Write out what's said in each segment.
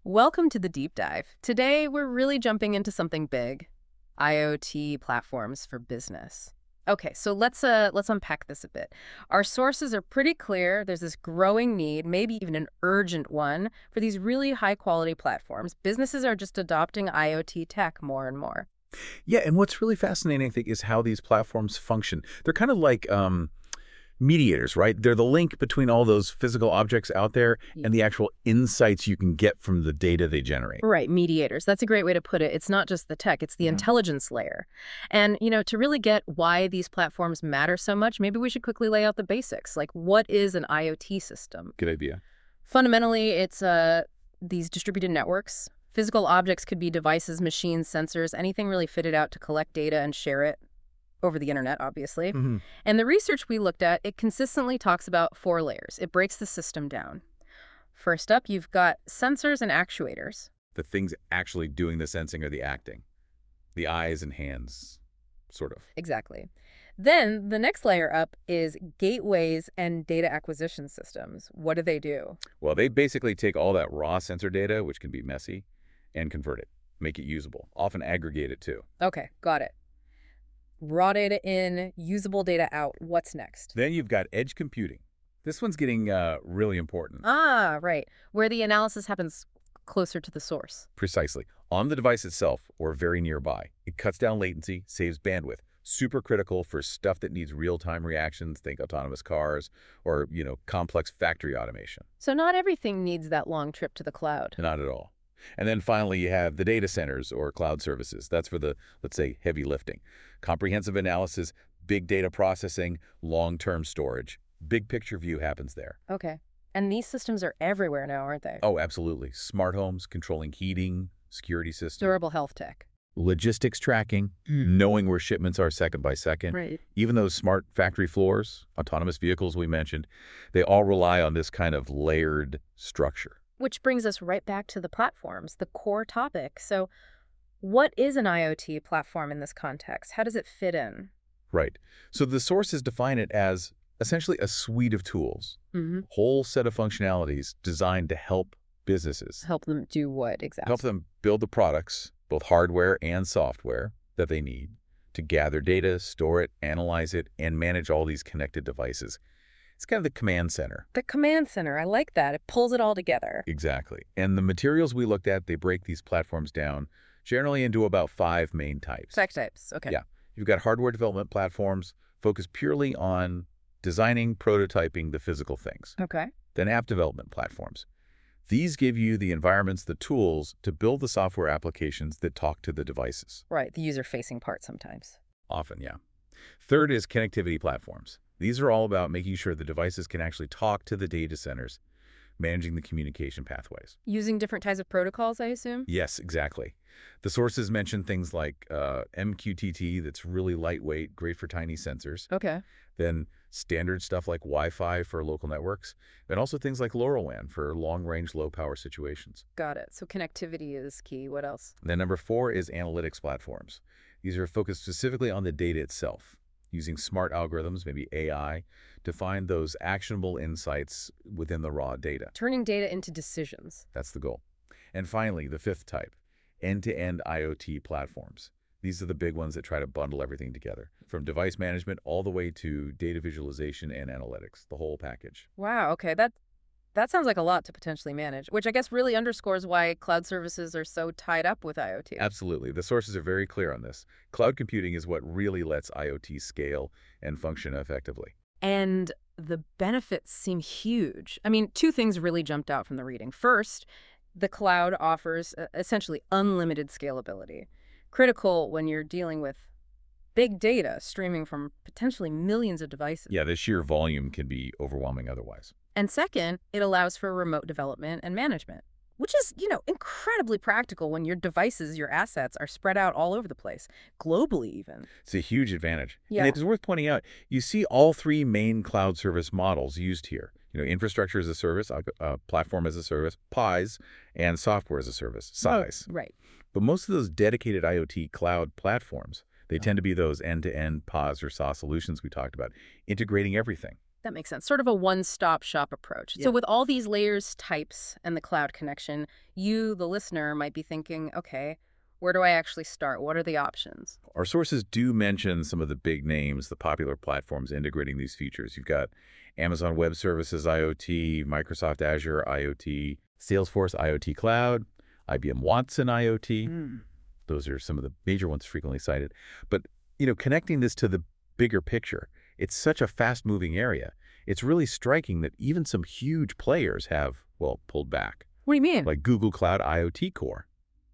Welcome to the deep dive. Today, we're really jumping into something big, IoT platforms for business. Okay, so let's unpack this a bit. Our sources are pretty clear. There's this growing need, maybe even an urgent one, for these really high-quality platforms. Businesses are just adopting IoT tech more and more. Yeah, and what's really fascinating, I think, is how these platforms function. They're kind of like mediators, right? They're the link between all those physical objects out there and the actual insights you can get from the data they generate. Right, mediators. That's a great way to put it. It's not just the tech, it's the intelligence layer. And, to really get why these platforms matter so much, maybe we should quickly lay out the basics. Like, what is an IoT system? Good idea. Fundamentally, it's these distributed networks. Physical objects could be devices, machines, sensors, anything really fitted out to collect data and share it over the internet, obviously. And the research we looked at, it consistently talks about four layers. It breaks the system down. First up, you've got sensors and actuators. The things actually doing the sensing or the acting. The eyes and hands, sort of. Exactly. Then the next layer up is gateways and data acquisition systems. What do they do? Well, they basically take all that raw sensor data, which can be messy, and convert it, make it usable, often aggregate it too. Okay, got it. Raw data in, usable data out. What's next? Then you've got edge computing. This one's getting really important. Ah, right. Where the analysis happens closer to the source. Precisely. On the device itself or very nearby. It cuts down latency, saves bandwidth. Super critical for stuff that needs real-time reactions, think autonomous cars, or, complex factory automation. So not everything needs that long trip to the cloud. Not at all. And then finally, you have the data centers or cloud services. That's for the, let's say, heavy lifting. Comprehensive analysis, big data processing, long-term storage. Big picture view happens there. Okay. And these systems are everywhere now, aren't they? Oh, absolutely. Smart homes, controlling heating, security systems. Durable health tech. Logistics tracking, knowing where shipments are second by second. Right. Even those smart factory floors, autonomous vehicles we mentioned, they all rely on this kind of layered structure. Which brings us right back to the platforms, the core topic. So what is an IoT platform in this context? How does it fit in? Right. So the sources define it as essentially a suite of tools, whole set of functionalities designed to help businesses. Help them do what exactly? Help them build the products, both hardware and software, that they need to gather data, store it, analyze it, and manage all these connected devices. It's kind of the command center. The command center, I like that. It pulls it all together. Exactly. And the materials we looked at, they break these platforms down generally into about 5 main types. Tech types, okay. Yeah. You've got hardware development platforms focused purely on designing, prototyping the physical things. Okay. Then app development platforms. These give you the environments, the tools to build the software applications that talk to the devices. Right, the user-facing part sometimes. Often, yeah. Third is connectivity platforms. These are all about making sure the devices can actually talk to the data centers, managing the communication pathways. Using different types of protocols, I assume? Yes, exactly. The sources mention things like MQTT that's really lightweight, great for tiny sensors. Okay. Then standard stuff like Wi-Fi for local networks, and also things like LoRaWAN for long-range, low-power situations. Got it. So connectivity is key. What else? Then number 4 is analytics platforms. These are focused specifically on the data itself, using smart algorithms, maybe AI, to find those actionable insights within the raw data. Turning data into decisions. That's the goal. And finally, the 5th type, end-to-end IoT platforms. These are the big ones that try to bundle everything together, from device management all the way to data visualization and analytics, the whole package. Wow, okay. That sounds like a lot to potentially manage, which I guess really underscores why cloud services are so tied up with IoT. Absolutely. The sources are very clear on this. Cloud computing is what really lets IoT scale and function effectively. And the benefits seem huge. I mean, two things really jumped out from the reading. First, the cloud offers essentially unlimited scalability, critical when you're dealing with big data streaming from potentially millions of devices. Yeah, the sheer volume can be overwhelming otherwise. And second, it allows for remote development and management, which is, incredibly practical when your devices, your assets are spread out all over the place, globally even. It's a huge advantage. Yeah. And it's worth pointing out, you see all 3 main cloud service models used here. Infrastructure as a service, platform as a service, PaaS, and software as a service, SaaS. Oh, right. But most of those dedicated IoT cloud platforms, they tend to be those end-to-end PaaS or SaaS solutions we talked about, integrating everything. That makes sense. Sort of a one-stop shop approach. Yeah. So with all these layers, types, and the cloud connection, you, the listener, might be thinking, okay, where do I actually start? What are the options? Our sources do mention some of the big names, the popular platforms integrating these features. You've got Amazon Web Services IoT, Microsoft Azure IoT, Salesforce IoT Cloud, IBM Watson IoT. Those are some of the major ones frequently cited. But, connecting this to the bigger picture, it's such a fast-moving area. It's really striking that even some huge players have, well, pulled back, What do you mean? like Google Cloud IoT Core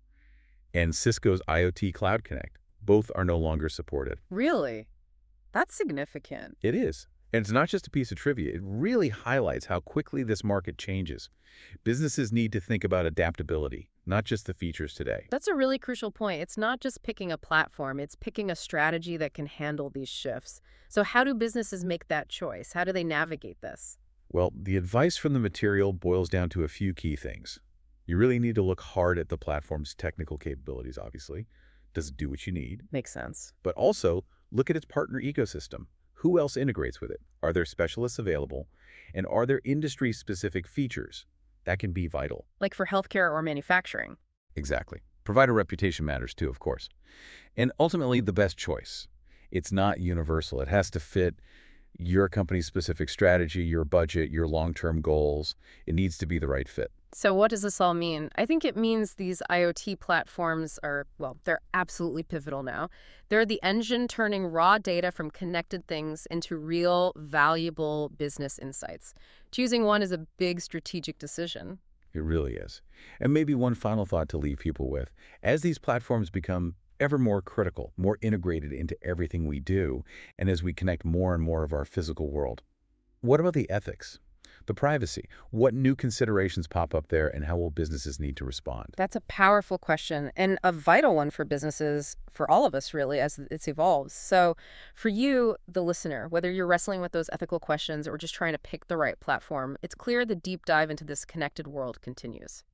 and Cisco's IoT Cloud Connect. Both are no longer supported. Really? That's significant. It is. And it's not just a piece of trivia. It really highlights how quickly this market changes. Businesses need to think about adaptability, not just the features today. That's a really crucial point. It's not just picking a platform, it's picking a strategy that can handle these shifts. So how do businesses make that choice? How do they navigate this? Well, the advice from the material boils down to a few key things. You really need to look hard at the platform's technical capabilities, obviously. Does it do what you need? Makes sense. But also, look at its partner ecosystem. Who else integrates with it? Are there specialists available? And are there industry-specific features? That can be vital. Like for healthcare or manufacturing. Exactly. Provider reputation matters too, of course. And ultimately, the best choice. It's not universal. It has to fit your company's specific strategy, your budget, your long-term goals. It needs to be the right fit. So what does this all mean? I think it means these IoT platforms are, well, they're absolutely pivotal now. They're the engine turning raw data from connected things into real, valuable business insights. Choosing one is a big strategic decision. It really is. And maybe one final thought to leave people with. As these platforms become ever more critical, more integrated into everything we do, and as we connect more and more of our physical world, what about the ethics? The privacy? What new considerations pop up there, and how will businesses need to respond? That's a powerful question and a vital one for businesses, for all of us really, as it evolves. So for you, the listener, whether you're wrestling with those ethical questions or just trying to pick the right platform, it's clear the deep dive into this connected world continues.